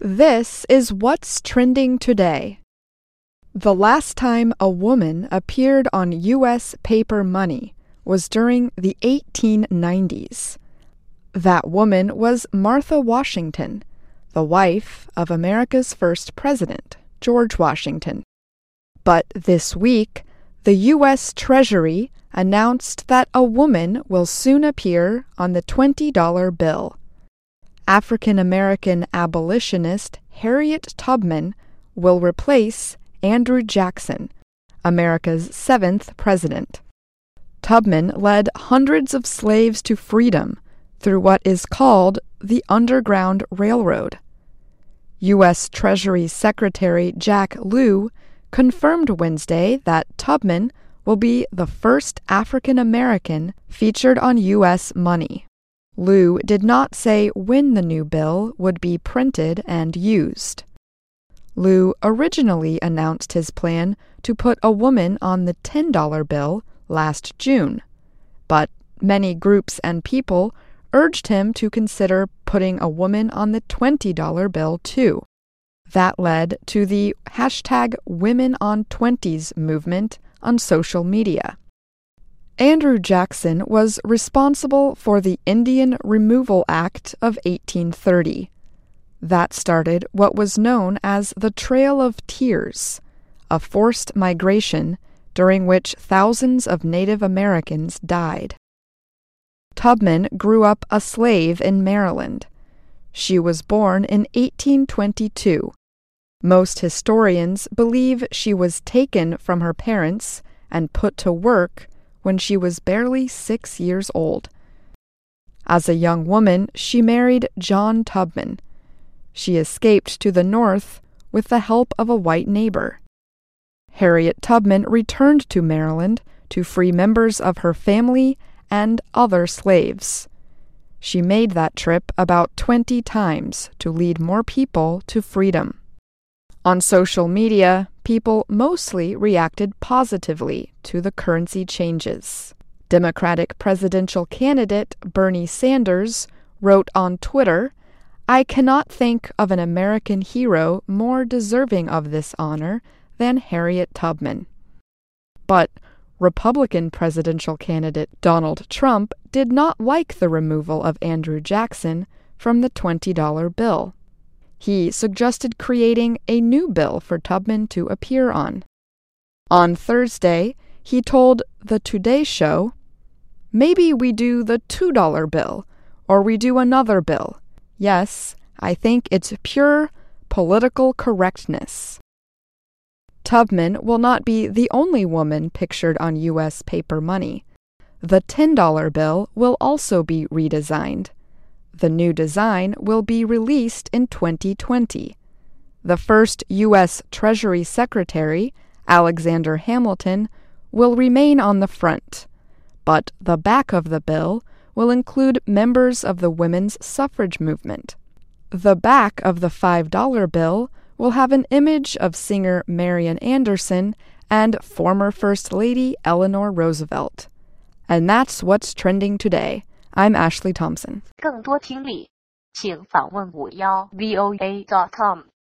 This is what's trending today. The last time a woman appeared on U.S. paper money was during the 1890s. That woman was Martha Washington, the wife of America's first president, George Washington. But this week, the U.S. Treasury announced that a woman will soon appear on the $20 bill. African-American abolitionist Harriet Tubman will replace Andrew Jackson, America's 7th president. Tubman led hundreds of slaves to freedom through what is called the Underground Railroad. U.S. Treasury Secretary Jack Lew confirmed Wednesday that Tubman will be the first African-American featured on U.S. money. Lew did not say when the new bill would be printed and used. Lew originally announced his plan to put a woman on the $10 bill last June, but many groups and people urged him to consider putting a woman on the $20 bill too. That led to the #WomenOn20s movement on social media. Andrew Jackson was responsible for the Indian Removal Act of 1830. That started what was known as the Trail of Tears, a forced migration during which thousands of Native Americans died. Tubman grew up a slave in Maryland. She was born in 1822. Most historians believe she was taken from her parents and put to work when she was barely 6 years old. As a young woman, she married John Tubman. She escaped to the north with the help of a white neighbor. Harriet Tubman returned to Maryland to free members of her family and other slaves. She made that trip about 20 times to lead more people to freedom. On social media, people mostly reacted positively to the currency changes. Democratic presidential candidate Bernie Sanders wrote on Twitter, "I cannot think of an American hero more deserving of this honor than Harriet Tubman." But Republican presidential candidate Donald Trump did not like the removal of Andrew Jackson from the $20 bill. He suggested creating a new bill for Tubman to appear on. On Thursday, he told The Today Show, "Maybe we do the $2 bill, or we do another bill. Yes, I think it's pure political correctness." Tubman will not be the only woman pictured on U.S. paper money. The $10 bill will also be redesigned. The new design will be released in 2020. The first U.S. Treasury Secretary, Alexander Hamilton, will remain on the front, but the back of the bill will include members of the women's suffrage movement. The back of the $5 bill will have an image of singer Marian Anderson and former First Lady Eleanor Roosevelt. And that's what's trending today. I'm Ashley Thompson. 更多听力，请访问51voa.com。